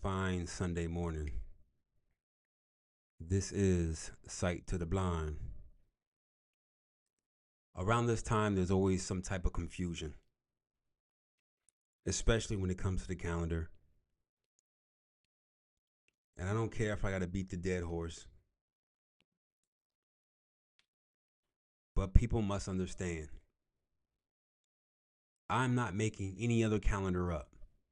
fine Sunday morning. This is Sight to the Blind. Around this time, there's always some type of confusion, especially when it comes to the calendar. And I don't care if I got to beat the dead horse, but people must understand I'm not making any other calendar up.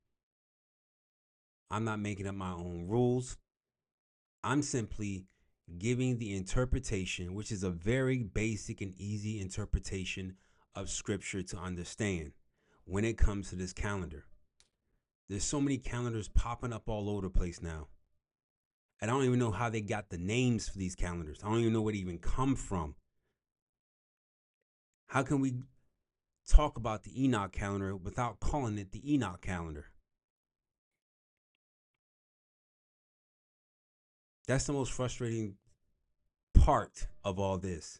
I'm not making up my own rules. I'm simply giving the interpretation, which is a very basic and easy interpretation of scripture to understand when it comes to this calendar. There's so many calendars popping up all over the place now. And I don't even know how they got the names for these calendars. I don't even know where they even come from. How can we talk about the Enoch calendar without calling it the Enoch calendar? That's the most frustrating part of all this,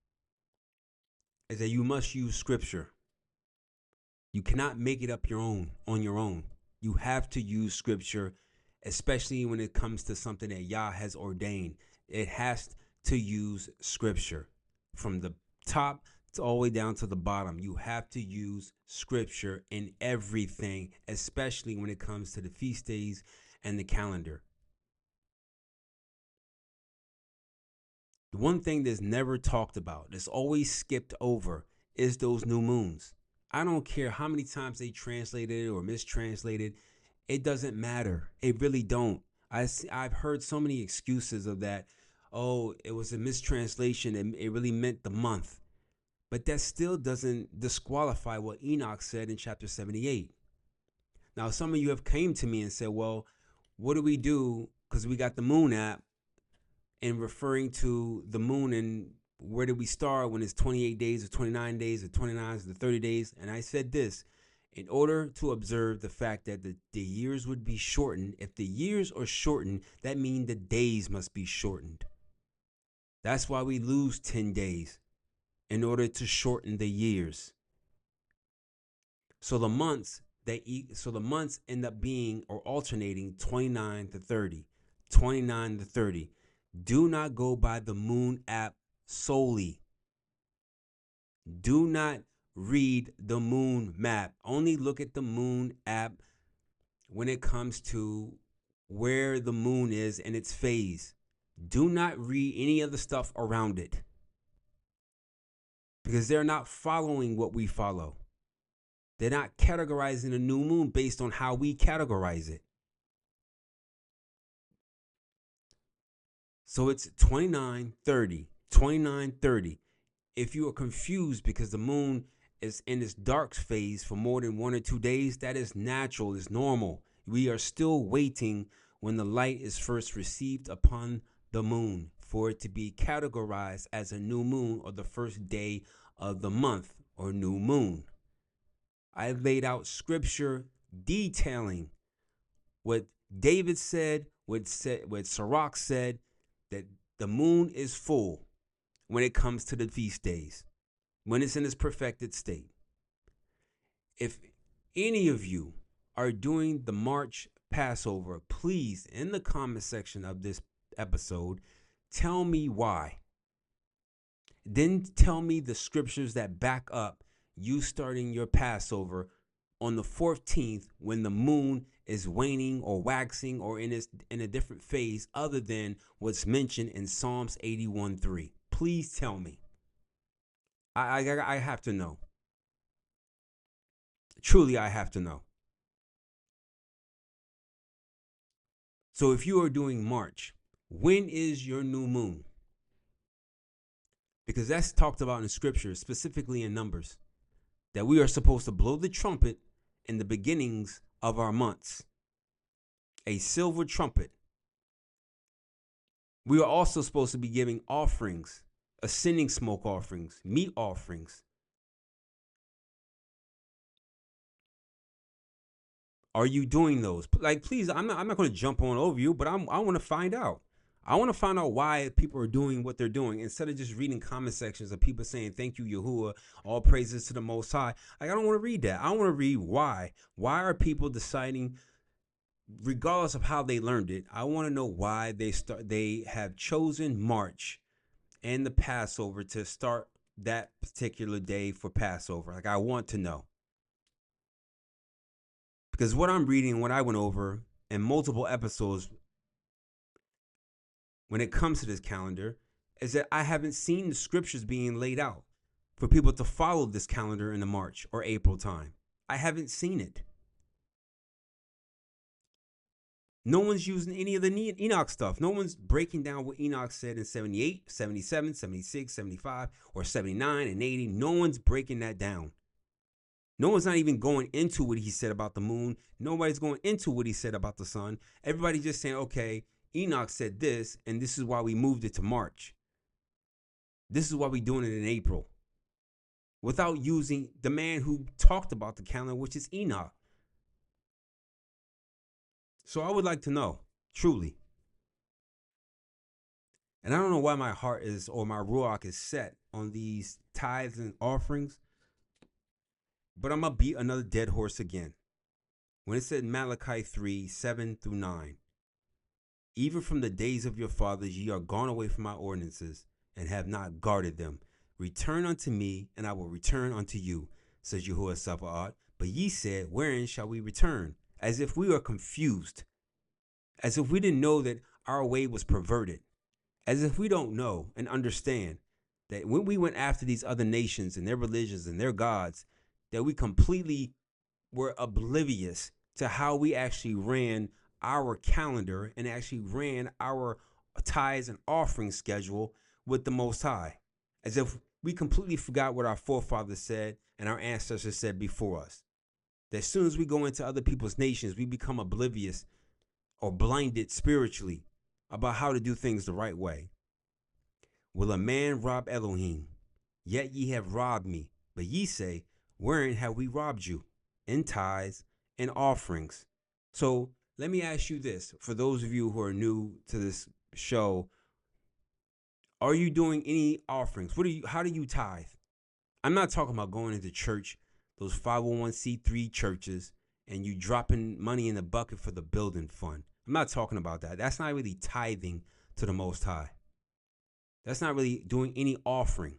is that you must use scripture. You cannot make it up on your own. You have to use scripture, especially when it comes to something that Yah has ordained. It has to use scripture from the top to all the way down to the bottom. You have to use scripture in everything, especially when it comes to the feast days and the calendar. The one thing that's never talked about, that's always skipped over, is those new moons. I don't care how many times they translated it or mistranslated. It doesn't matter. It really don't. I've heard so many excuses of that. Oh, it was a mistranslation and it really meant the month. But that still doesn't disqualify what Enoch said in chapter 78. Now, some of you have came to me and said, well, what do we do? Because we got the moon app and referring to the moon, and where did we start when it's 28 days or 29 days or 29 or 30 days? And I said this: in order to observe the fact that the years would be shortened, if the years are shortened, that means the days must be shortened. That's why we lose 10 days in order to shorten the years. So the months end up being or alternating 29 to 30, 29 to 30. Do not go by the moon app solely. Do not read the moon map. Only look at the moon app when it comes to where the moon is in its phase. Do not read any other stuff around it, because they're not following what we follow. They're not categorizing the new moon based on how we categorize it. So it's 29:30, 29:30. If you are confused because the moon is in its dark phase for more than 1 or 2 days, that is natural, it's normal. We are still waiting when the light is first received upon the moon for it to be categorized as a new moon or the first day of the month or new moon. I laid out scripture detailing what David said, what Sirach said, that the moon is full when it comes to the feast days, when it's in its perfected state. If any of you are doing the March Passover, please, in the comment section of this episode, tell me why. Then tell me the scriptures that back up you starting your Passover on the 14th when the moon is waning or waxing or in a different phase other than what's mentioned in Psalms 81:3. Please tell me. I have to know. Truly, I have to know. So if you are doing March, when is your new moon? Because that's talked about in scripture, specifically in Numbers, that we are supposed to blow the trumpet in the beginnings of our months. A silver trumpet. We are also supposed to be giving offerings, ascending smoke offerings, meat offerings. Are you doing those? Like, please, I'm not going to jump on over you, but I want to find out. I want to find out why people are doing what they're doing instead of just reading comment sections of people saying, thank you, Yahuwah, all praises to the Most High. Like, I don't want to read that. I want to read why. Why are people deciding regardless of how they learned it, I want to know why they have chosen March and the Passover to start that particular day for Passover. Like, I want to know. Because what I'm reading, what I went over in multiple episodes when it comes to this calendar, is that I haven't seen the scriptures being laid out for people to follow this calendar in the March or April time. I haven't seen it. No one's using any of the Enoch stuff. No one's breaking down what Enoch said in 78, 77, 76, 75, or 79 and 80. No one's breaking that down. No one's not even going into what he said about the moon. Nobody's going into what he said about the sun. Everybody's just saying, okay, Enoch said this, and this is why we moved it to March. This is why we're doing it in April. Without using the man who talked about the calendar, which is Enoch. So I would like to know, truly. And I don't know why my heart is, or my ruach is set on these tithes and offerings, but I'm going to beat another dead horse again. When it said Malachi 3, 7 through 9, even from the days of your fathers ye are gone away from my ordinances, and have not guarded them. Return unto me, and I will return unto you, says Yahuwah Sabaoth. But ye said, wherein shall we return? As if we were confused, as if we didn't know that our way was perverted, as if we don't know and understand that when we went after these other nations and their religions and their gods, that we completely were oblivious to how we actually ran our calendar and actually ran our tithes and offering schedule with the Most High, as if we completely forgot what our forefathers said and our ancestors said before us. That as soon as we go into other people's nations, we become oblivious or blinded spiritually about how to do things the right way. Will a man rob Elohim? Yet ye have robbed me. But ye say, wherein have we robbed you? In tithes and offerings. So let me ask you this, for those of you who are new to this show, are you doing any offerings? How do you tithe? I'm not talking about going into church, those 501c3 churches, and you dropping money in the bucket for the building fund. I'm not talking about that. That's not really tithing to the Most High. That's not really doing any offering.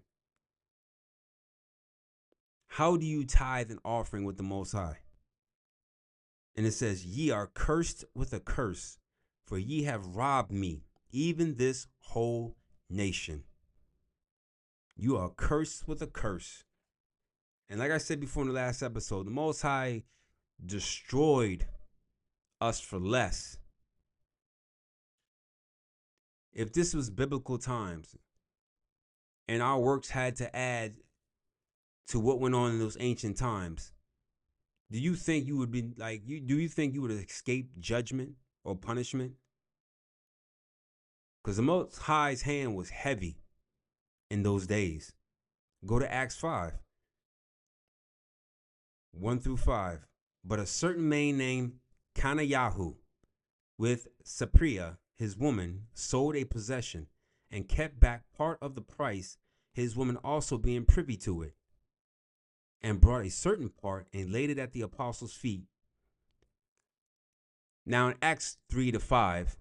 How do you tithe an offering with the Most High? And it says, ye are cursed with a curse, for ye have robbed me, even this whole nation. You are cursed with a curse. And like I said before in the last episode, the Most High destroyed us for less. If this was biblical times and our works had to add to what went on in those ancient times, do you think you would be like, do you think you would have escaped judgment or punishment? Because the Most High's hand was heavy in those days. Go to Acts 5, 1 through 5. But a certain man named Kanayahu, with Sapphira, his woman, sold a possession and kept back part of the price, his woman also being privy to it, and brought a certain part and laid it at the apostles' feet. Now in Acts 3 to 5,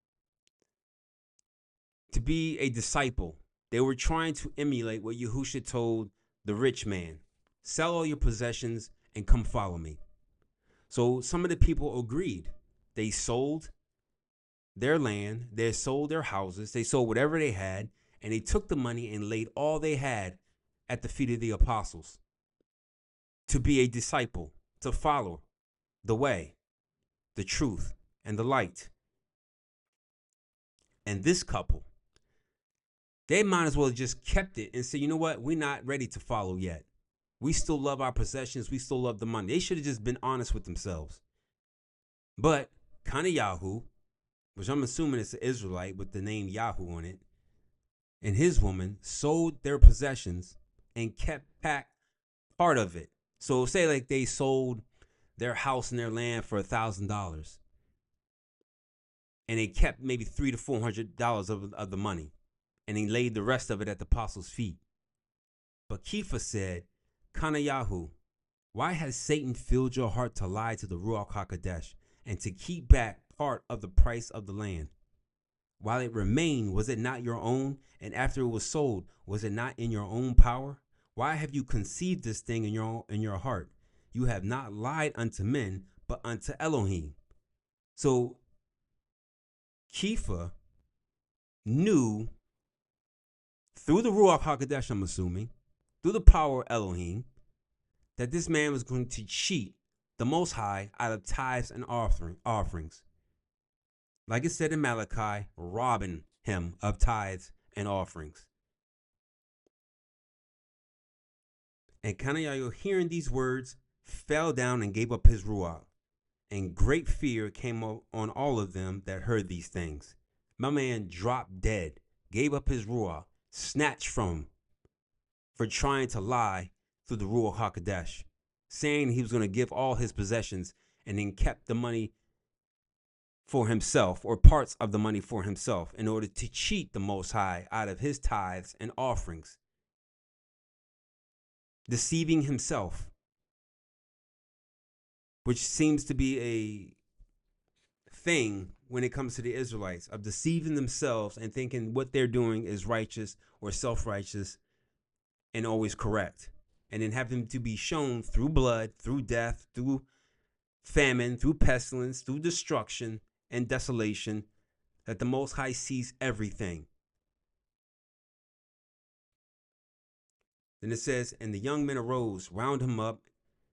to be a disciple, they were trying to emulate what Yahusha told the rich man. Sell all your possessions and come follow me. So some of the people agreed. They sold their land, they sold their houses, they sold whatever they had, and they took the money and laid all they had at the feet of the apostles to be a disciple, to follow the way, the truth, and the light. And this couple, they might as well have just kept it and said, you know what, we're not ready to follow yet. We still love our possessions. We still love the money. They should have just been honest with themselves. But Kanayahu, which I'm assuming is an Israelite with the name Yahoo on it, and his woman sold their possessions and kept back part of it. So say like they sold their house and their land for $1,000, and they kept maybe $300 to $400 of the money, and he laid the rest of it at the apostles' feet. But Kepha said, Kanayahu, why has Satan filled your heart to lie to the Ruach HaKodesh and to keep back part of the price of the land. While it remained, was it not your own? And after it was sold, was it not in your own power? Why have you conceived this thing in your heart? You have not lied unto men, but unto Elohim. So Kepha knew through the Ruach HaKodesh, I'm assuming, through the power of Elohim, that this man was going to cheat the Most High out of tithes and offerings. Like it said in Malachi, robbing him of tithes and offerings. And Kanayahu, hearing these words, fell down and gave up his Ruach. And great fear came on all of them that heard these things. My man dropped dead, gave up his Ruach, snatched from him for trying to lie through the Ruach HaKodesh, saying he was going to give all his possessions and then kept the money for himself, or parts of the money for himself, in order to cheat the Most High out of his tithes and offerings, deceiving himself, which seems to be a thing when it comes to the Israelites, of deceiving themselves and thinking what they're doing is righteous or self-righteous and always correct, and then having to be shown through blood, through death, through famine, through pestilence, through destruction and desolation, that the Most High sees everything. Then it says, and the young men arose, wound him up,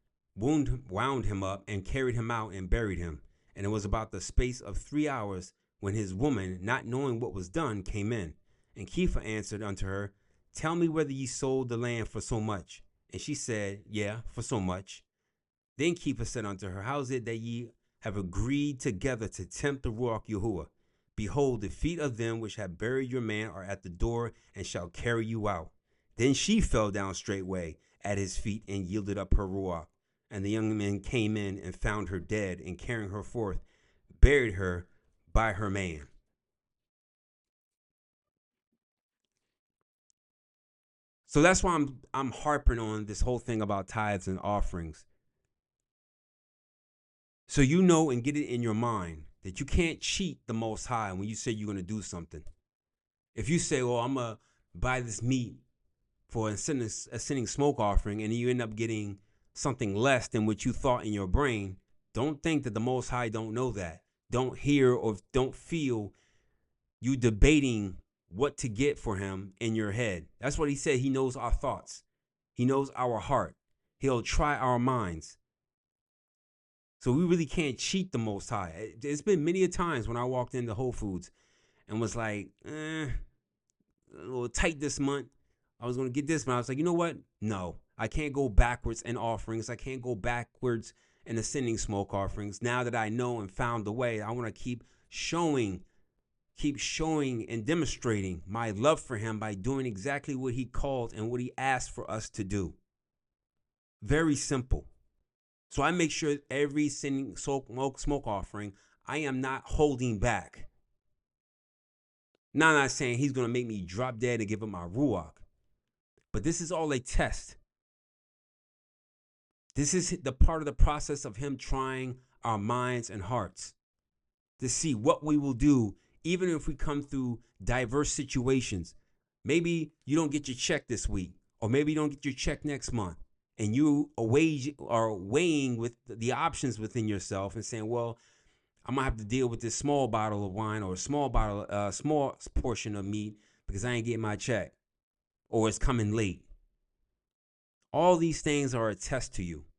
and carried him out and buried him. And it was about the space of 3 hours when his woman, not knowing what was done, came in. And Kepha answered unto her, tell me whether ye sold the land for so much. And she said, yeah, for so much. Then Kepha said unto her, how is it that ye have agreed together to tempt the Ruach Yahuwah? Behold, the feet of them which have buried your man are at the door, and shall carry you out. Then she fell down straightway at his feet and yielded up her Ruach. And the young men came in and found her dead, and carrying her forth, buried her by her man. So that's why I'm harping on this whole thing about tithes and offerings. So you know and get it in your mind that you can't cheat the Most High when you say you're going to do something. If you say, well, I'm going to buy this meat for a sinning smoke offering, and you end up getting something less than what you thought in your brain, don't think that the Most High don't know that. Don't hear or don't feel you debating what to get for him in your head. That's what he said. He knows our thoughts. He knows our heart. He'll try our minds. So we really can't cheat the Most High. It's been many a times when I walked into Whole Foods and was like, a little tight this month. I was going to get this, but I was like, you know what? No, I can't go backwards in offerings. I can't go backwards in ascending smoke offerings. Now that I know and found the way, I want to keep showing and demonstrating my love for him by doing exactly what he called and what he asked for us to do. Very simple. So I make sure every ascending smoke offering, I am not holding back. Now, I'm not saying he's going to make me drop dead and give him my Ruach. But this is all a test. This is the part of the process of him trying our minds and hearts to see what we will do, even if we come through diverse situations. Maybe you don't get your check this week, or maybe you don't get your check next month, and you are weighing with the options within yourself and saying, well, I'm going to have to deal with this small bottle of wine or a small portion of meat because I ain't getting my check, or it's coming late. All these things are a test to you.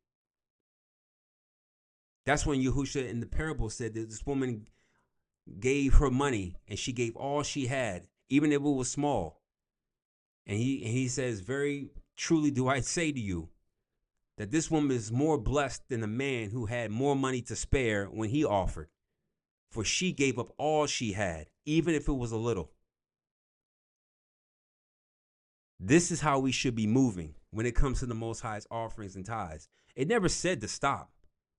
That's when Yahusha in the parable said that this woman gave her money, and she gave all she had, even if it was small. And he says, very truly do I say to you, that this woman is more blessed than the man who had more money to spare when he offered. For she gave up all she had, even if it was a little. This is how we should be moving when it comes to the Most High's offerings and tithes. It never said to stop.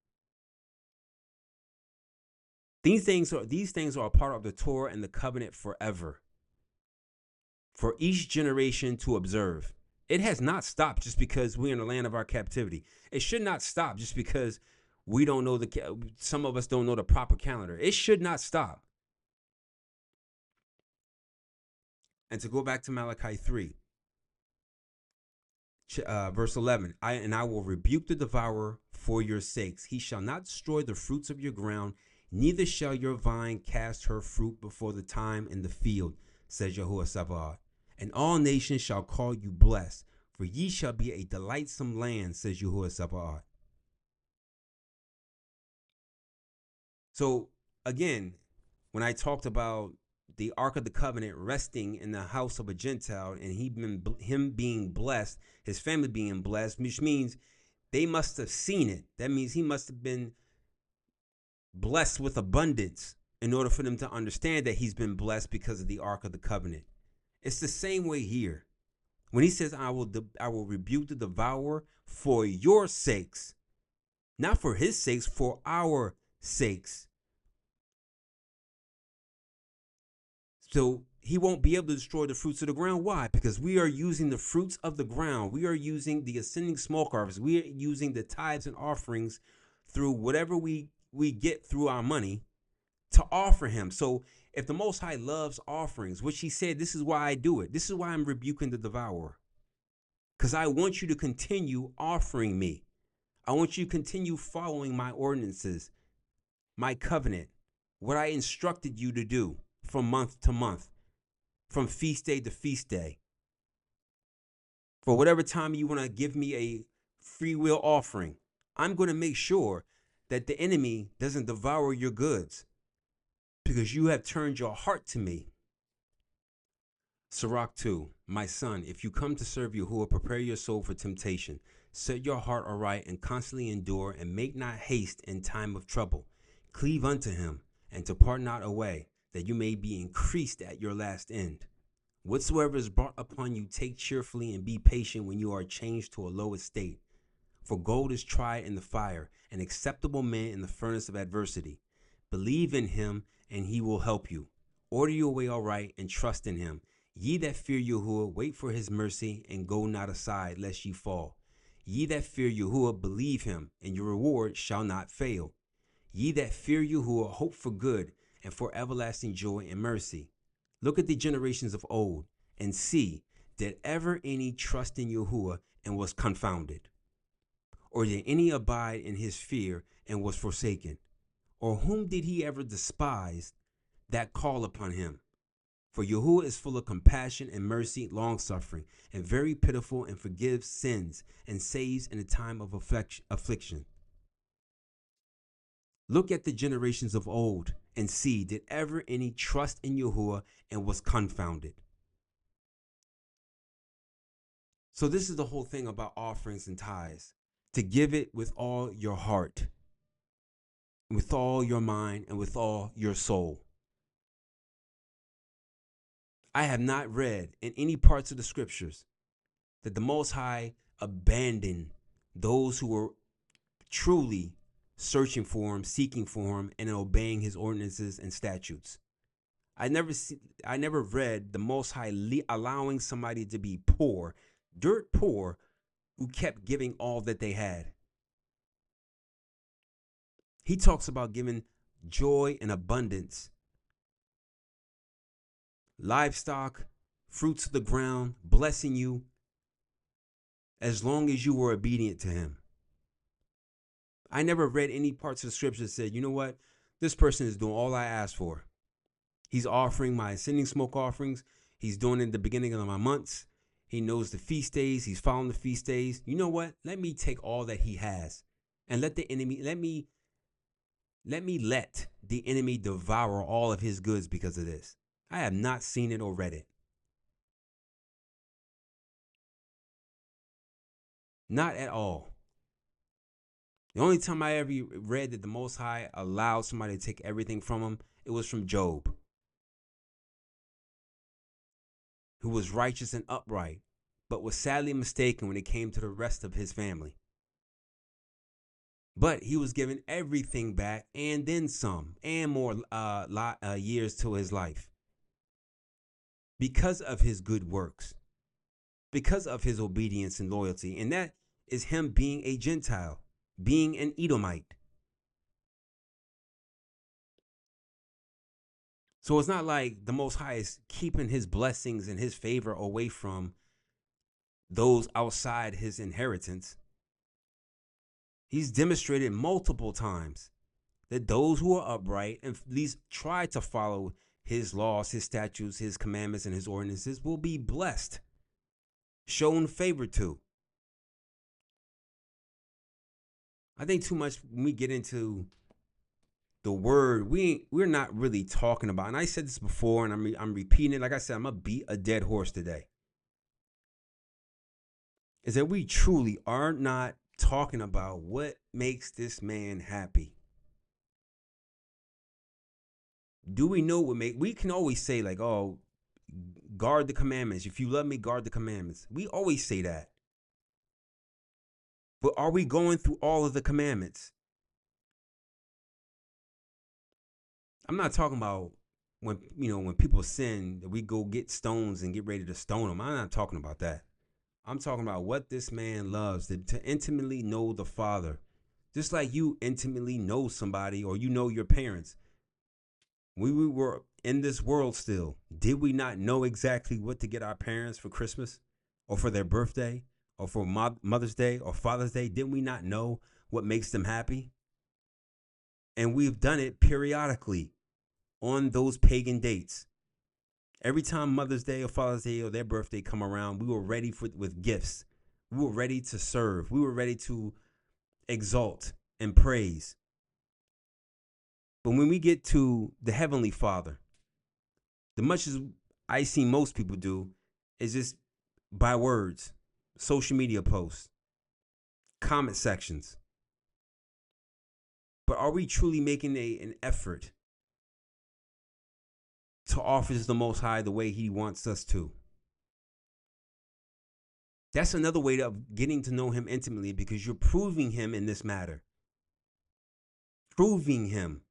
These things are a part of the Torah and the covenant forever, for each generation to observe. It has not stopped just because we're in the land of our captivity. It should not stop just because We don't know some of us don't know the proper calendar. It should not stop. And to go back to Malachi 3, verse 11, I will rebuke the devourer for your sakes. He shall not destroy the fruits of your ground, neither shall your vine cast her fruit before the time in the field, says Yahuwah Sabaoth. And all nations shall call you blessed, for ye shall be a delightsome land, says Yahuwah Sabaoth. So again, when I talked about the Ark of the Covenant resting in the house of a Gentile and him being blessed, his family being blessed, which means they must have seen it. That means he must have been blessed with abundance in order for them to understand that he's been blessed because of the Ark of the Covenant. It's the same way here. When he says, I will rebuke the devourer for your sakes, not for his sakes, for our sakes. So he won't be able to destroy the fruits of the ground. Why? Because we are using the fruits of the ground. We are using the ascending smoke harvest. We are using the tithes and offerings through whatever we get through our money to offer him. So if the Most High loves offerings, which he said, this is why I do it. This is why I'm rebuking the devourer. Because I want you to continue offering me. I want you to continue following my ordinances, my covenant, what I instructed you to do from month to month, from feast day to feast day. For whatever time you want to give me a free will offering, I'm going to make sure that the enemy doesn't devour your goods because you have turned your heart to me. Sirach 2, my son, if you come to serve Yahuwah, prepare your soul for temptation. Set your heart aright and constantly endure, and make not haste in time of trouble. Cleave unto him, and depart not away, that you may be increased at your last end. Whatsoever is brought upon you, take cheerfully, and be patient when you are changed to a low estate. For gold is tried in the fire, an acceptable man in the furnace of adversity. Believe in him, and he will help you. Order your way aright, and trust in him. Ye that fear Yahuwah, wait for his mercy, and go not aside, lest ye fall. Ye that fear Yahuwah, believe him, and your reward shall not fail. Ye that fear Yahuwah, hope for good, and for everlasting joy and mercy. Look at the generations of old, and see, did ever any trust in Yahuwah and was confounded? Or did any abide in his fear and was forsaken? Or whom did he ever despise that call upon him? For Yahuwah is full of compassion and mercy, long-suffering, and very pitiful, and forgives sins, and saves in a time of affliction. Look at the generations of old, and see, did ever any trust in Yahuwah and was confounded? So this is the whole thing about offerings and tithes. To give it with all your heart, with all your mind, and with all your soul. I have not read in any parts of the scriptures that the Most High abandoned those who were truly searching for him, seeking for him, and obeying his ordinances and statutes. I never read the Most High allowing somebody to be poor, dirt poor, who kept giving all that they had. He talks about giving joy and abundance, livestock, fruits of the ground, blessing you as long as you were obedient to him. I never read any parts of the scripture that said, you know what? This person is doing all I asked for. He's offering my ascending smoke offerings. He's doing it in the beginning of my months. He knows the feast days. He's following the feast days. You know what? Let me take all that he has and let the enemy, let the enemy devour all of his goods because of this. I have not seen it or read it. Not at all. The only time I ever read that the Most High allowed somebody to take everything from him, it was from Job, who was righteous and upright, but was sadly mistaken when it came to the rest of his family. But he was given everything back and then some and more years to his life because of his good works, because of his obedience and loyalty. And that is him being a Gentile, being an Edomite. So it's not like the Most High is keeping his blessings and his favor away from those outside his inheritance. He's demonstrated multiple times that those who are upright and at least try to follow his laws, his statutes, his commandments, and his ordinances will be blessed, shown favor to. I think too much when we get into the word, we're not really talking about, and I said this before, and I'm repeating it. Like I said, I'm gonna beat a dead horse today. Is that we truly are not talking about what makes this man happy. Do we know what we can always say like, oh, guard the commandments. If you love me, guard the commandments. We always say that. But are we going through all of the commandments? I'm not talking about when people sin that we go get stones and get ready to stone them. I'm not talking about that. I'm talking about what this man loves, to intimately know the Father. Just like you intimately know somebody, or you know your parents. When we were in this world still, did we not know exactly what to get our parents for Christmas or for their birthday or for Mother's Day or Father's Day? Did we not know what makes them happy? And we've done it periodically on those pagan dates. Every time Mother's Day or Father's Day or their birthday come around, we were ready with gifts. We were ready to serve. We were ready to exalt and praise. But when we get to the Heavenly Father, the much as I see most people do is just by words, social media posts, comment sections. But are we truly making an effort to offer the Most High the way he wants us to? That's another way of getting to know him intimately, because you're proving him in this matter. Proving him.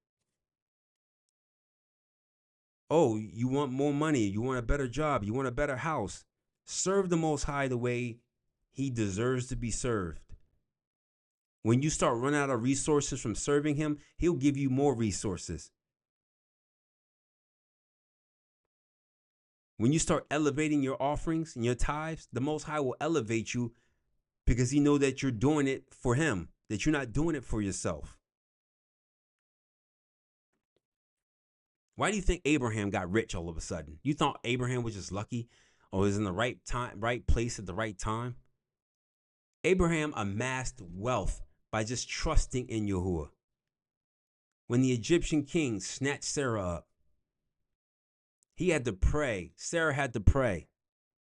Oh, you want more money, you want a better job, you want a better house. Serve the Most High the way he deserves to be served. When you start running out of resources from serving him, he'll give you more resources. When you start elevating your offerings and your tithes, the Most High will elevate you, because he knows that you're doing it for him, that you're not doing it for yourself. Why do you think Abraham got rich all of a sudden? You thought Abraham was just lucky or was in the right time, right place at the right time? Abraham amassed wealth by just trusting in Yahuwah. When the Egyptian king snatched Sarah up, he had to pray. Sarah had to pray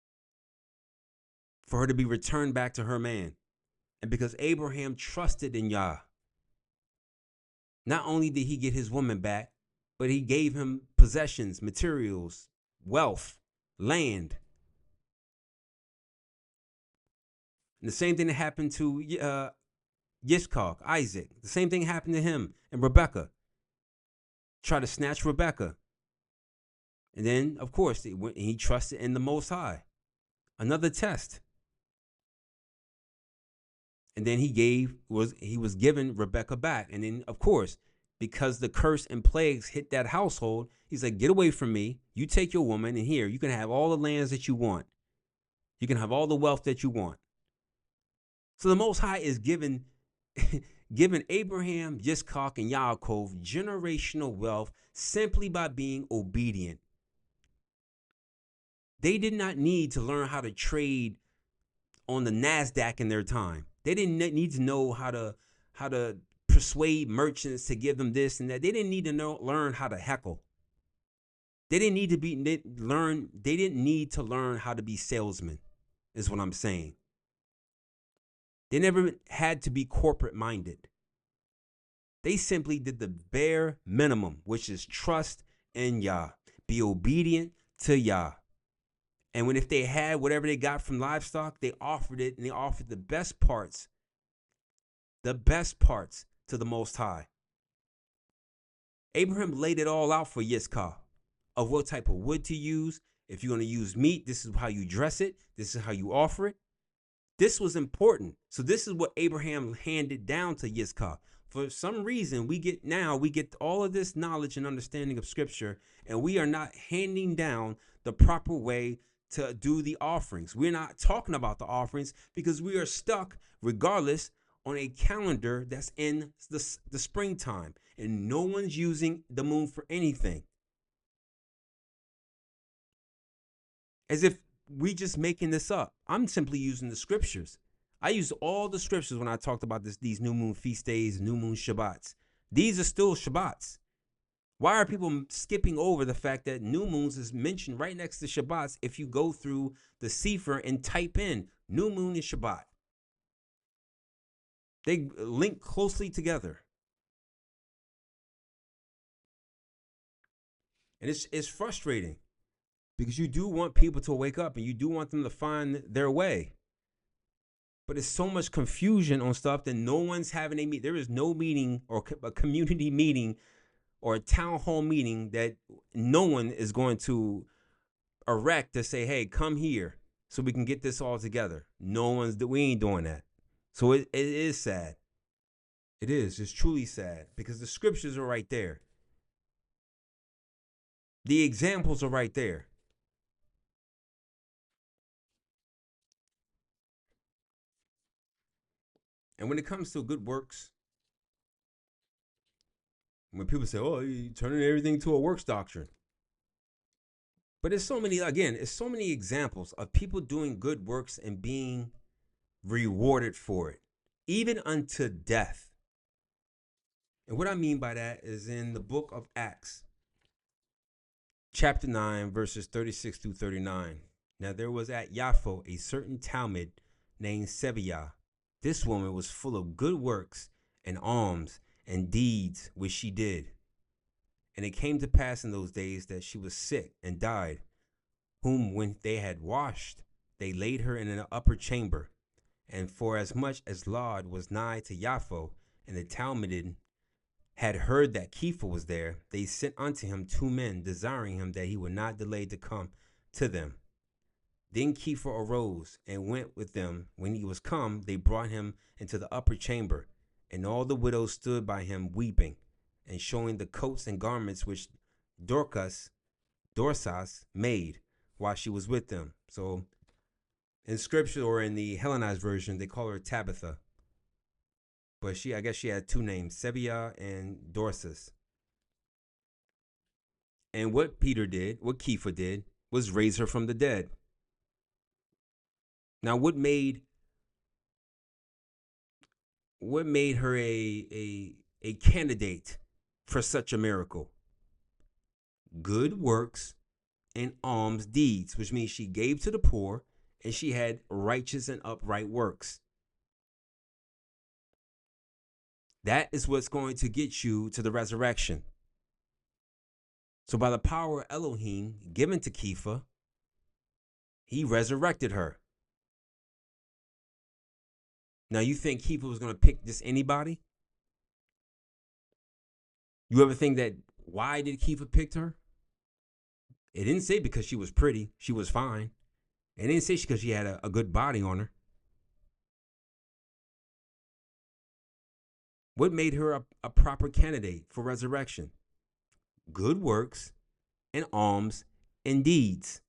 for her to be returned back to her man. And because Abraham trusted in Yah, not only did he get his woman back, but he gave him possessions, materials, wealth, land. And the same thing that happened to Yitzchak, Isaac. The same thing happened to him and Rebekah. Tried to snatch Rebekah. And then, of course, he trusted in the Most High. Another test. And then he was given Rebekah back. And then, of course, because the curse and plagues hit that household, he's like, get away from me. You take your woman, and here, you can have all the lands that you want. You can have all the wealth that you want. So the Most High is giving Abraham, Yitzchak, and Yaakov generational wealth simply by being obedient. They did not need to learn how to trade on the NASDAQ in their time. They didn't need to know how to persuade merchants to give them this and that. They didn't need to learn how to heckle. They didn't need to learn how to be salesmen, is what I'm saying. They never had to be corporate minded. They simply did the bare minimum, which is trust in Yah. Be obedient to Yah. And if they had whatever they got from livestock, they offered it, and they offered the best parts to the Most High. Abraham laid it all out for Yitzchak of what type of wood to use. If you're going to use meat, this is how you dress it. This is how you offer it. This was important. So this is what Abraham handed down to Yitzchak. For some reason, we get all of this knowledge and understanding of scripture, and we are not handing down the proper way to do the offerings. We're not talking about the offerings because we are stuck, regardless, on a calendar that's in the springtime, and no one's using the moon for anything. As if we just making this up. I'm simply using the scriptures. I use all the scriptures when I talked about these new moon feast days, new moon Shabbats. These are still Shabbats. Why are people skipping over the fact that new moons is mentioned right next to Shabbats if you go through the Sefer and type in new moon and Shabbat? They link closely together. And it's frustrating because you do want people to wake up and you do want them to find their way. But it's so much confusion on stuff that no one's having a meeting. There is no meeting or a community meeting or a town hall meeting that no one is going to erect to say, hey, come here so we can get this all together. We ain't doing that. So it is sad. It is. It's truly sad because the scriptures are right there. The examples are right there. And when it comes to good works, when people say, oh, you're turning everything to a works doctrine. But it's so many examples of people doing good works and being rewarded for it, even unto death. And what I mean by that is in the book of Acts, chapter 9, verses 36 through 39. Now there was at Yaffo a certain Talmud named Sebiah. This woman was full of good works and alms and deeds which she did. And it came to pass in those days that she was sick and died, whom when they had washed, they laid her in an upper chamber. And for as much as Lod was nigh to Yaffo, and the Talmudim had heard that Kepha was there, they sent unto him 2 men, desiring him that he would not delay to come to them. Then Kepha arose and went with them. When he was come, they brought him into the upper chamber, and all the widows stood by him weeping, and showing the coats and garments which Dorsas made while she was with them. So in scripture, or in the Hellenized version, they call her Tabitha. But I guess she had 2 names, Sebiah and Dorsas. And what Kepha did, was raise her from the dead. Now, what made her a candidate for such a miracle? Good works and alms deeds, which means she gave to the poor and she had righteous and upright works. That is what's going to get you to the resurrection. So by the power of Elohim given to Kepha, he resurrected her. Now, you think Kepha was going to pick just anybody? You ever think that why did Kepha pick her? It didn't say because she was pretty. She was fine. It didn't say because she had a good body on her. What made her a proper candidate for resurrection? Good works and alms and deeds.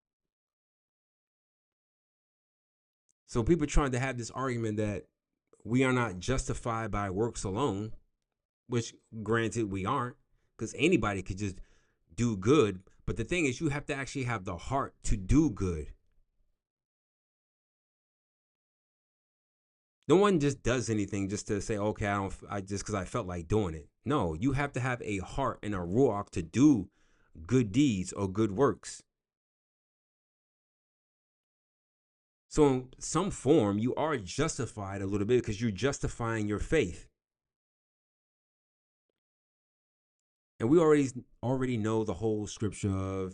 So people trying to have this argument that we are not justified by works alone, which granted we aren't, because anybody could just do good. But the thing is, you have to actually have the heart to do good. No one just does anything just to say, okay, I just because I felt like doing it. No, you have to have a heart and a ruach to do good deeds or good works. So in some form, you are justified a little bit because you're justifying your faith. And we already know the whole scripture of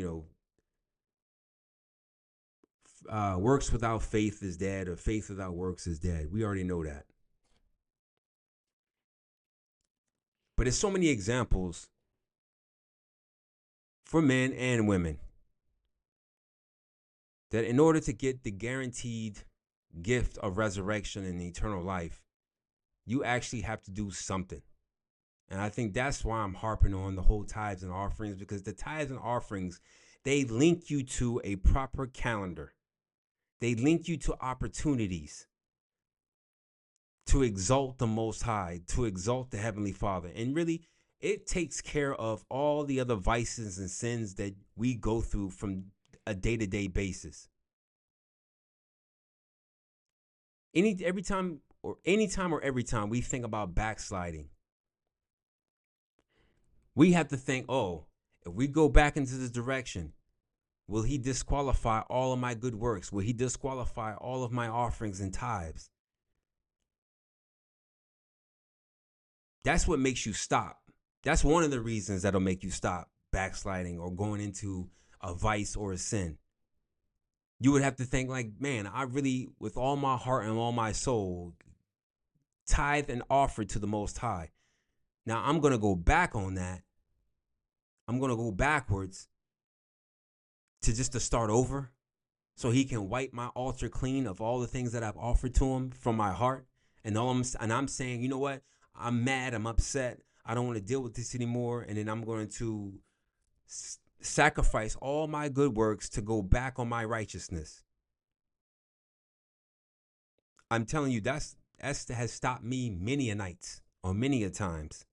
works without faith is dead, or faith without works is dead. We already know that. But there's so many examples for men and women that in order to get the guaranteed gift of resurrection and eternal life, You actually have to do something. And I think that's why I'm harping on the whole tithes and offerings, because the tithes and offerings, they link you to a proper calendar. They link you to opportunities to exalt the Most High, to exalt the Heavenly Father. And really, it takes care of all the other vices and sins that we go through from a day-to-day basis. Anytime or every time we think about backsliding, we have to think, oh, if we go back into this direction, will he disqualify all of my good works? Will he disqualify all of my offerings and tithes? That's what makes you stop. That's one of the reasons that'll make you stop backsliding or going into a vice or a sin. You would have to think like, man, I really, with all my heart and all my soul, tithe and offer to the Most High. Now I'm going to go back on that. I'm going to go backwards to start over so he can wipe my altar clean of all the things that I've offered to him from my heart. And I'm saying, you know what? I'm mad. I'm upset. I don't want to deal with this anymore. And then I'm going to sacrifice all my good works to go back on my righteousness. I'm telling you, that has stopped me many a nights or many a times.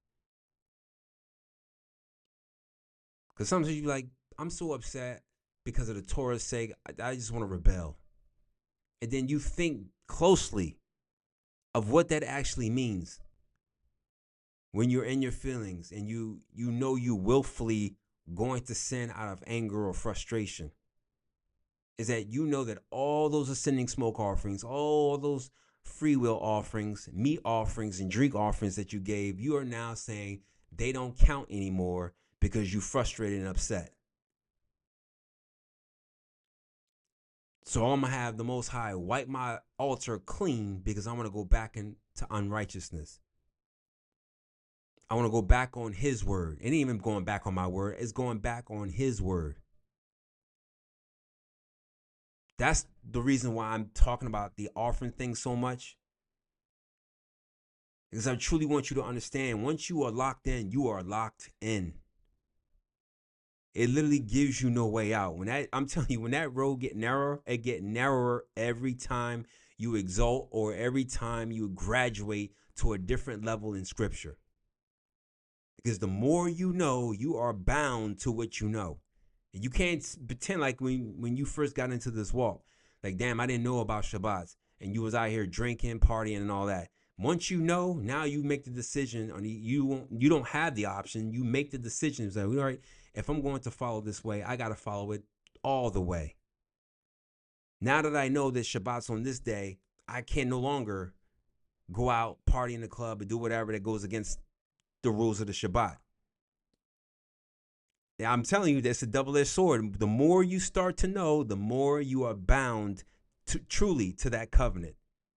Because sometimes you're like, I'm so upset because of the Torah's sake. I just want to rebel. And then you think closely of what that actually means when you're in your feelings and you know you willfully going to sin out of anger or frustration. Is that you know that all those ascending smoke offerings, all those free will offerings, meat offerings, and drink offerings that you gave, you are now saying they don't count anymore because you frustrated and upset. So I'm going to have the Most High wipe my altar clean because I want to go back into unrighteousness. I want to go back on his word. It ain't even going back on my word. It's going back on his word. That's the reason why I'm talking about the offering thing so much. Because I truly want you to understand, once you are locked in, you are locked in. It literally gives you no way out. I'm telling you, when that road get narrower, it get narrower every time you exalt or every time you graduate to a different level in scripture. Because the more you know, you are bound to what you know. You can't pretend like when you first got into this walk, like, damn, I didn't know about Shabbats, and you was out here drinking, partying, and all that. Once you know, now you make the decision. You don't have the option. You make the decision. It's like, all right, if I'm going to follow this way, I got to follow it all the way. Now that I know that Shabbat's on this day, I can no longer go out, party in the club, and do whatever that goes against the rules of the Shabbat. I'm telling you, that's a double-edged sword. The more you start to know, the more you are bound truly to that covenant.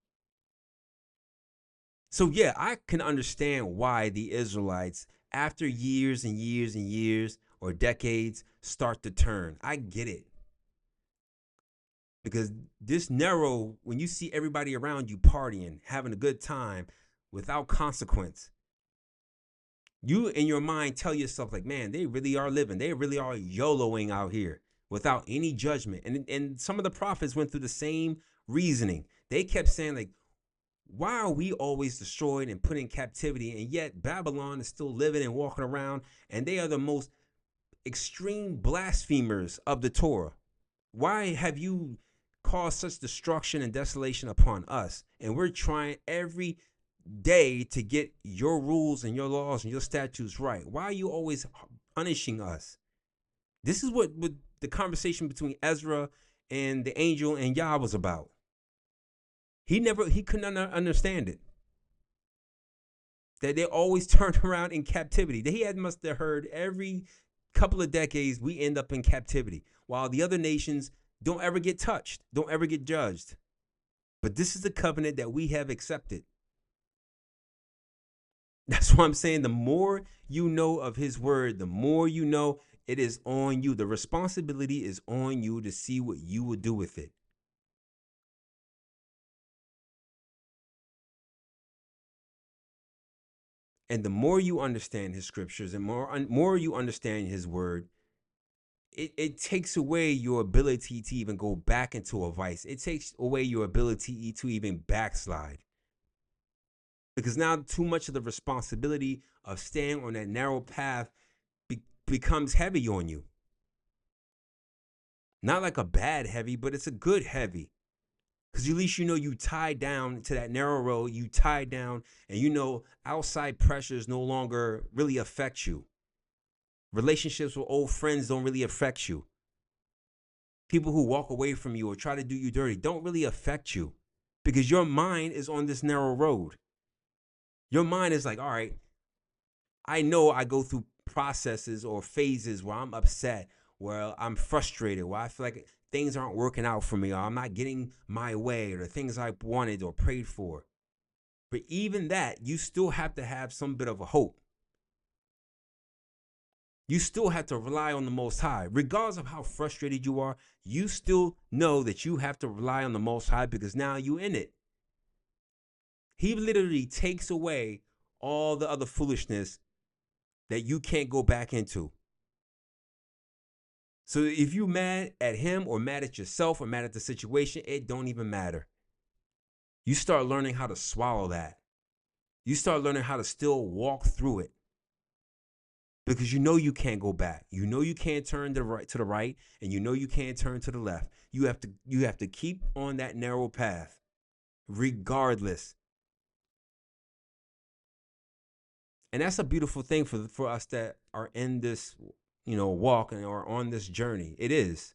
So yeah, I can understand why the Israelites, after years and years and years or decades, start to turn. I get it. Because this narrow, when you see everybody around you partying, having a good time without consequence, you in your mind tell yourself like, man, they really are living. They really are YOLOing out here without any judgment. And some of the prophets went through the same reasoning. They kept saying like, why are we always destroyed and put in captivity? And yet Babylon is still living and walking around. And they are the most extreme blasphemers of the Torah. Why have you caused such destruction and desolation upon us? And we're trying every day to get your rules and your laws and your statutes right. Why are you always punishing us? This is what the conversation between Ezra and the angel and Yah was about. He couldn't understand it. That they always turned around in captivity. Must have heard every couple of decades we end up in captivity, while the other nations don't ever get touched, don't ever get judged. But this is the covenant that we have accepted. That's why I'm saying the more you know of his word, the more you know it is on you. The responsibility is on you to see what you will do with it. And the more you understand his scriptures and more you understand his word, it takes away your ability to even go back into a vice. It takes away your ability to even backslide. Because now too much of the responsibility of staying on that narrow path becomes heavy on you. Not like a bad heavy, but it's a good heavy. Because at least you know you tied down to that narrow road, you tied down, and you know outside pressures no longer really affect you. Relationships with old friends don't really affect you. People who walk away from you or try to do you dirty don't really affect you because your mind is on this narrow road. Your mind is like, all right, I know I go through processes or phases where I'm upset, where I'm frustrated, where I feel like things aren't working out for me, or I'm not getting my way, or the things I wanted or prayed for. But even that, you still have to have some bit of a hope. You still have to rely on the Most High. Regardless of how frustrated you are, you still know that you have to rely on the Most High because now you're in it. He literally takes away all the other foolishness that you can't go back into. So if you mad at him or mad at yourself or mad at the situation, it don't even matter. You start learning how to swallow that. You start learning how to still walk through it. Because you know you can't go back. You know you can't turn to the right, and you know you can't turn to the left. You have to keep on that narrow path, regardless. And that's a beautiful thing for us that are in this, walk and are on this journey. It is.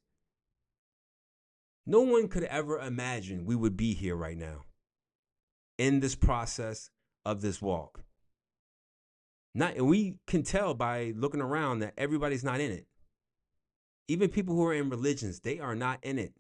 No one could ever imagine we would be here right now in this process of this walk. And we can tell by looking around that everybody's not in it. Even people who are in religions, they are not in it.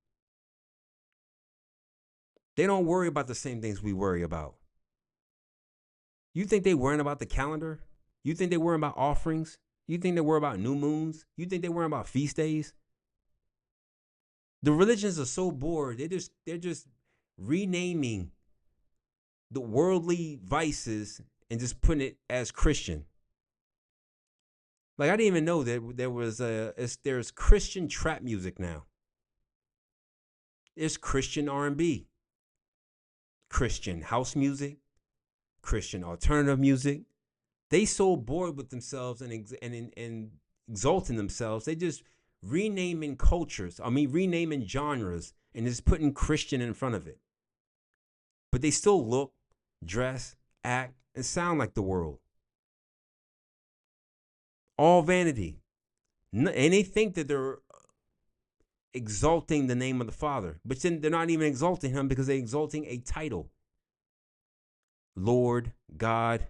They don't worry about the same things we worry about. You think they worrying about the calendar? You think they worrying about offerings? You think they worry about new moons? You think they worrying about feast days? The religions are so bored. They're just renaming the worldly vices and just putting it as Christian. Like I didn't even know that there's Christian trap music now. There's Christian R&B, Christian house music, Christian alternative music. They so bored with themselves and exalting themselves. They just renaming genres and just putting Christian in front of it. But they still look, dress, act, and sound like the world. All vanity. And they think that they're exalting the name of the Father. But then they're not even exalting him because they're exalting a title. Lord, God.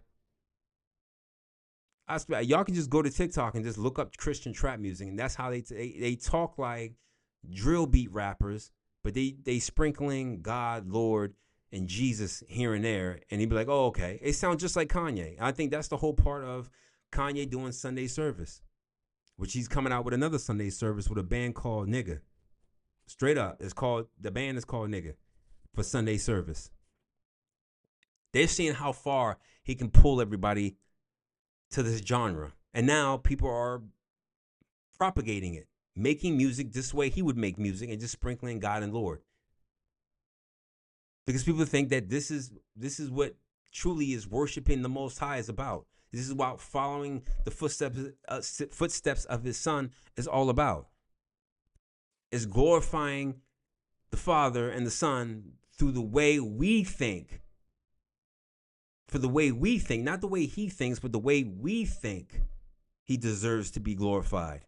Y'all can just go to TikTok and just look up Christian trap music. And that's how they talk like drill beat rappers. But they sprinkling God, Lord, and Jesus here and there. And he'd be like, oh, okay. It sounds just like Kanye. I think that's the whole part of Kanye doing Sunday service. Which he's coming out with another Sunday service with a band called Nigga. Straight up. The band is called Nigga for Sunday service. They're seeing how far he can pull everybody to this genre. And now people are propagating it, making music this way he would make music and just sprinkling God and Lord. Because people think that this is what truly is worshiping the Most High is about. This is what following the footsteps of his Son is all about. It's glorifying the Father and the Son through the way we think. For the way we think, not the way he thinks, but the way we think he deserves to be glorified.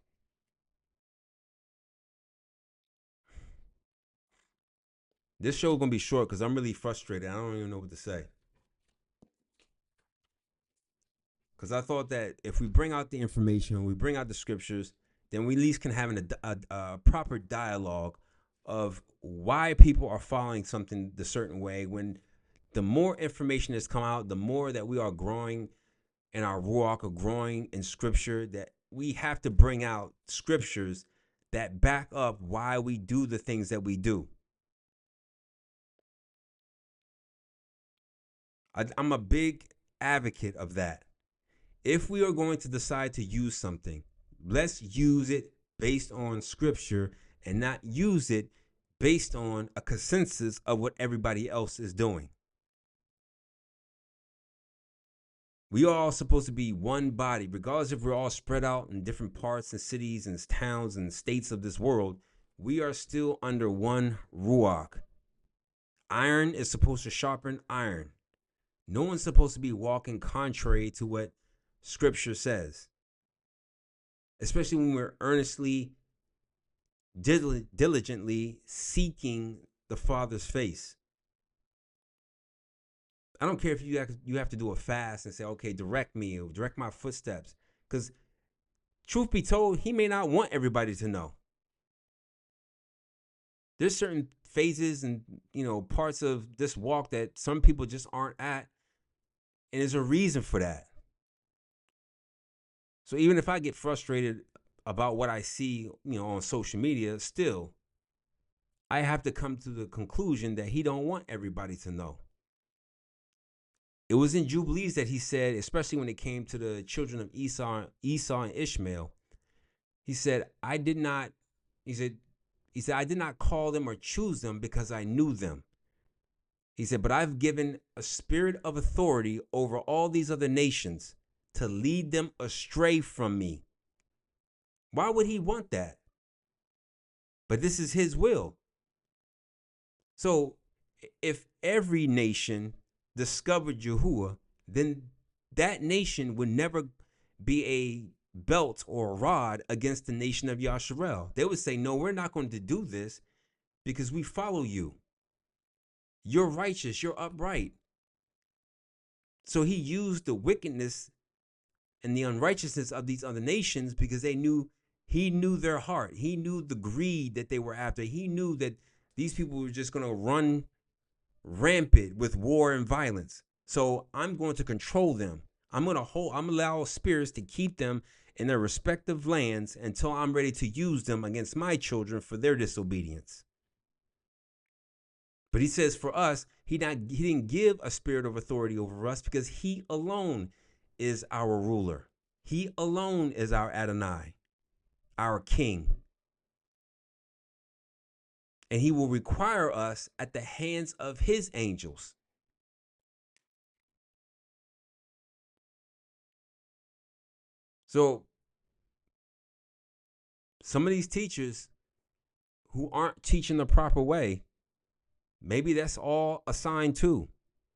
This show is going to be short because I'm really frustrated. I don't even know what to say. Because I thought that if we bring out the information, we bring out the scriptures, then we at least can have a proper dialogue of why people are following something the certain way. When the more information has come out, the more that we are growing in our ruach, or growing in scripture, that we have to bring out scriptures that back up why we do the things that we do. I'm a big advocate of that. If we are going to decide to use something, let's use it based on scripture and not use it based on a consensus of what everybody else is doing. We are all supposed to be one body, regardless if we're all spread out in different parts and cities and towns and states of this world. We are still under one ruach. Iron is supposed to sharpen iron. No one's supposed to be walking contrary to what scripture says, especially when we're earnestly, diligently seeking the Father's face. I don't care if you have to do a fast and say, okay, direct me or direct my footsteps. Because truth be told, he may not want everybody to know. There's certain phases and, parts of this walk that some people just aren't at. And there's a reason for that. So even if I get frustrated about what I see, on social media, still, I have to come to the conclusion that he don't want everybody to know. It was in Jubilees that he said, especially when it came to the children of Esau and Ishmael, he said, I did not call them or choose them because I knew them. He said, but I've given a spirit of authority over all these other nations to lead them astray from me. Why would he want that? But this is his will. So if every nation discovered Yahuwah, then that nation would never be a belt or a rod against the nation of Yasharel. They would say, no, we're not going to do this because we follow you. You're righteous, you're upright. So he used the wickedness and the unrighteousness of these other nations because he knew their heart. He knew the greed that they were after. He knew that these people were just going to run rampant with war and violence. So I'm going to control them. I'm going to allow spirits to keep them in their respective lands until I'm ready to use them against my children for their disobedience. But he says for us, he didn't give a spirit of authority over us because he alone is our ruler. He alone is our Adonai, our king. And he will require us at the hands of his angels. So some of these teachers who aren't teaching the proper way, maybe that's all a sign too.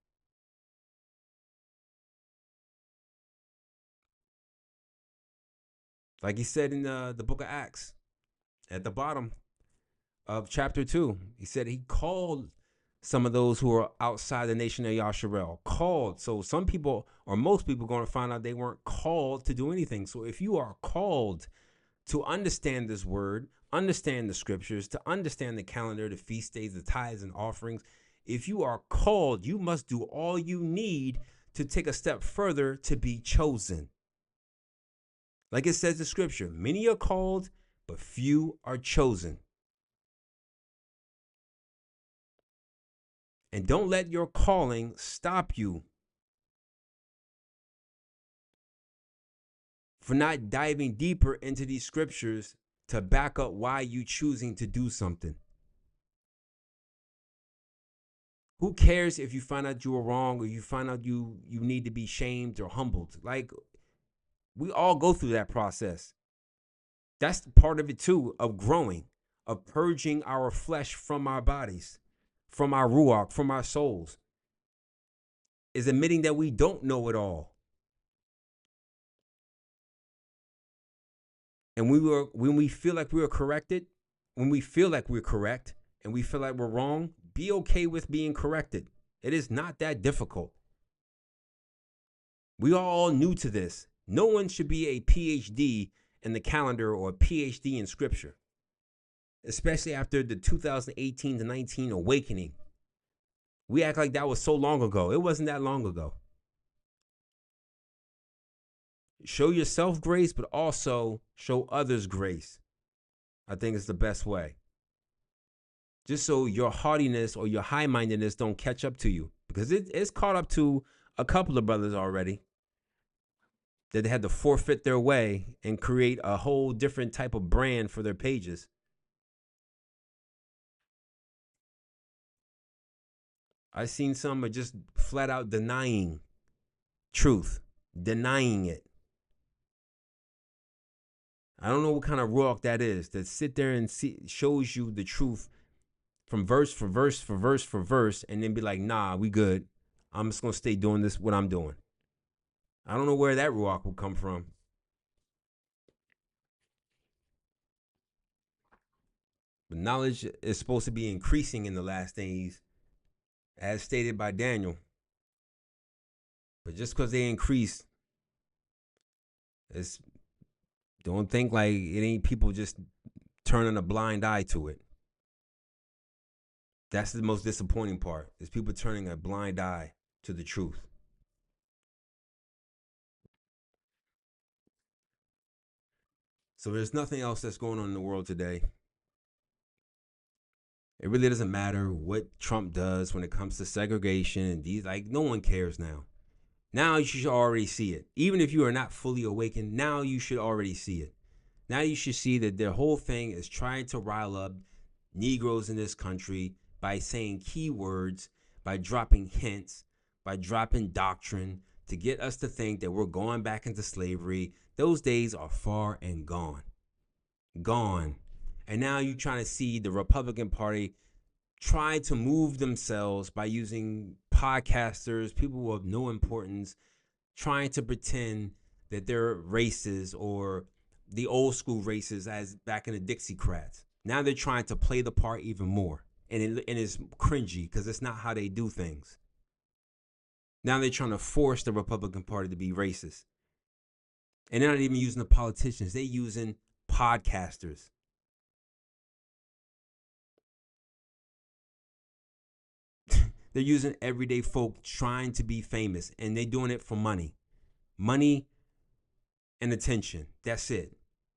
Like he said in the book of Acts, at the bottom of chapter 2, he said he called some of those who are outside the nation of Yasharel. Called. So some people, or most people, are going to find out they weren't called to do anything. So if you are called to understand this word, understand the scriptures, to understand the calendar, the feast days, the tithes and offerings, if you are called, you must do all you need to take a step further to be chosen. Like it says in scripture, many are called, but few are chosen. And don't let your calling stop you for not diving deeper into these scriptures to back up why you choosing to do something. Who cares if you find out you were wrong or you find out you need to be shamed or humbled? Like, we all go through that process. That's part of it too, of growing, of purging our flesh from our bodies, from our ruach, from our souls, is admitting that we don't know it all. And when we feel like we are corrected, when we feel like we're correct and we feel like we're wrong, be okay with being corrected. It is not that difficult. We are all new to this. No one should be a PhD in the calendar or a PhD in scripture, especially after the 2018 to 19 awakening. We act like that was so long ago. It wasn't that long ago. Show yourself grace, but also show others grace. I think it's the best way. Just so your haughtiness or your high-mindedness don't catch up to you. Because it's caught up to a couple of brothers already that they had to forfeit their way and create a whole different type of brand for their pages. I've seen some are just flat out denying truth, denying it. I don't know what kind of ruach that is that sit there and shows you the truth from verse for verse for verse for verse and then be like, nah, we good. I'm just going to stay doing this, what I'm doing. I don't know where that ruach will come from. But knowledge is supposed to be increasing in the last days, as stated by Daniel. But just because they increase, don't think like it ain't people just turning a blind eye to it. That's the most disappointing part, is people turning a blind eye to the truth. So there's nothing else that's going on in the world today. It really doesn't matter what Trump does when it comes to segregation and these, like, no one cares now. Now you should already see it. Even if you are not fully awakened, now you should already see it. Now you should see that their whole thing is trying to rile up Negroes in this country by saying keywords, by dropping hints, by dropping doctrine to get us to think that we're going back into slavery. Those days are far and gone. Gone. And now you're trying to see the Republican Party try to move themselves by using podcasters, people of no importance, trying to pretend that they're races or the old school races as back in the Dixiecrats. Now they're trying to play the part even more. And it's cringy because it's not how they do things. Now they're trying to force the Republican Party to be racist. And they're not even using the politicians. They're using podcasters. They're using everyday folk trying to be famous. And they're doing it for money. Money and attention. That's it.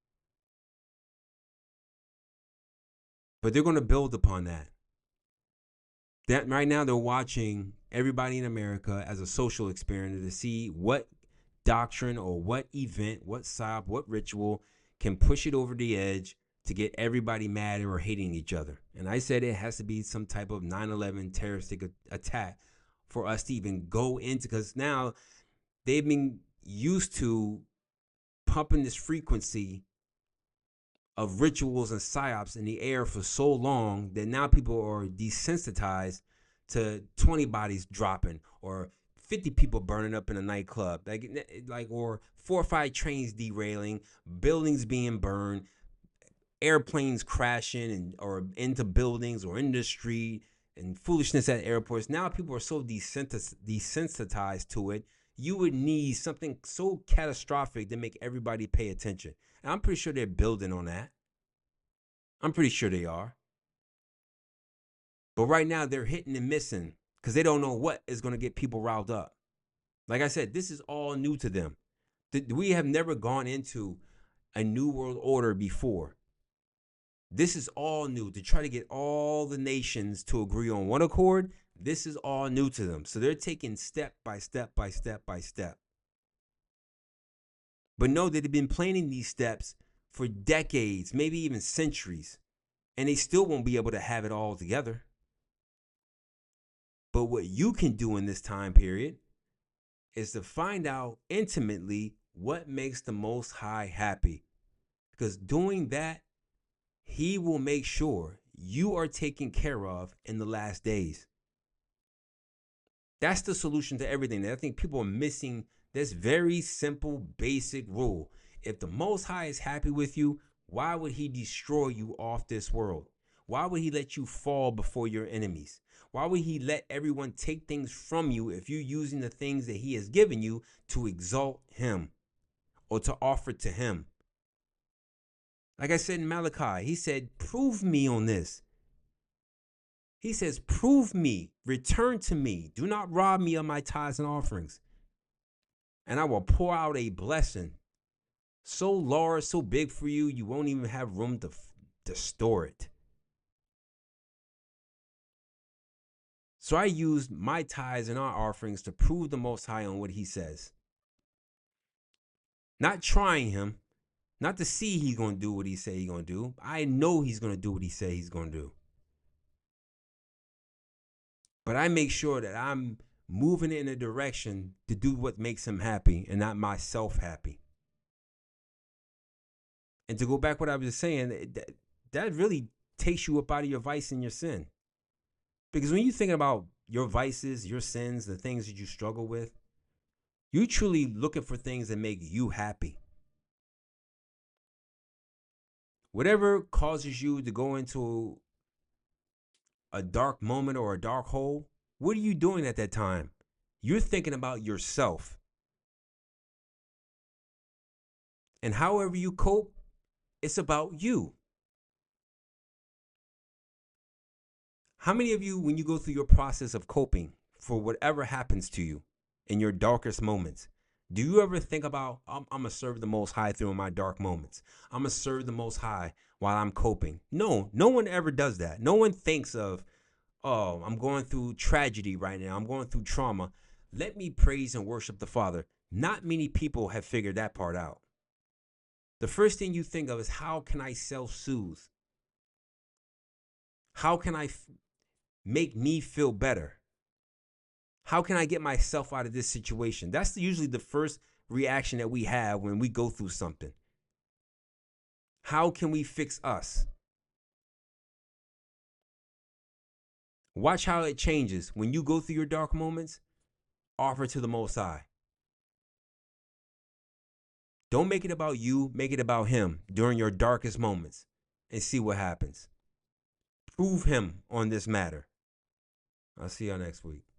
But they're going to build upon that. That right now they're watching everybody in America as a social experiment to see what doctrine or what event, what psyop, what ritual can push it over the edge to get everybody mad or hating each other. And I said it has to be some type of 9/11 terroristic attack for us to even go into, because now they've been used to pumping this frequency of rituals and psyops in the air for so long that now people are desensitized to 20 bodies dropping or 50 people burning up in a nightclub, like or 4 or 5 trains derailing, buildings being burned, airplanes crashing and or into buildings or in the street, and foolishness at airports. Now people are so desensitized to it. You would need something so catastrophic to make everybody pay attention. And I'm pretty sure they're building on that. I'm pretty sure they are. But right now they're hitting and missing because they don't know what is going to get people riled up. Like I said, this is all new to them. We have never gone into a new world order before. This is all new. To try to get all the nations to agree on one accord, this is all new to them. So they're taking step by step by step by step. But know that they've been planning these steps for decades, maybe even centuries, and they still won't be able to have it all together. But what you can do in this time period is to find out intimately what makes the Most High happy. Because doing that, He will make sure you are taken care of in the last days. That's the solution to everything. I think people are missing this very simple, basic rule. If the Most High is happy with you, why would He destroy you off this world? Why would He let you fall before your enemies? Why would He let everyone take things from you if you're using the things that He has given you to exalt Him or to offer to Him? Like I said in Malachi, He said, prove me on this. He says, prove me, return to me. Do not rob me of my tithes and offerings. And I will pour out a blessing so large, so big for you, you won't even have room to store it. So I used my tithes and our offerings to prove the Most High on what he says. Not trying him, not to see he's going to do what he say he's going to do. I know he's going to do what he say he's going to do. But I make sure that I'm moving in a direction to do what makes him happy and not myself happy. And to go back what I was saying, that really takes you up out of your vice and your sin. Because when you're thinking about your vices, your sins, the things that you struggle with, you're truly looking for things that make you happy. Whatever causes you to go into a dark moment or a dark hole, what are you doing at that time? You're thinking about yourself. And however you cope, it's about you. How many of you, when you go through your process of coping for whatever happens to you in your darkest moments, do you ever think about, I'm going to serve the Most High through my dark moments? I'm going to serve the Most High while I'm coping. No one ever does that. No one thinks of, oh, I'm going through tragedy right now. I'm going through trauma. Let me praise and worship the Father. Not many people have figured that part out. The first thing you think of is, how can I self-soothe? How can I make me feel better? How can I get myself out of this situation? That's usually the first reaction that we have when we go through something. How can we fix us? Watch how it changes. When you go through your dark moments, offer to the Most High. Don't make it about you. Make it about him during your darkest moments and see what happens. Prove him on this matter. I'll see y'all next week.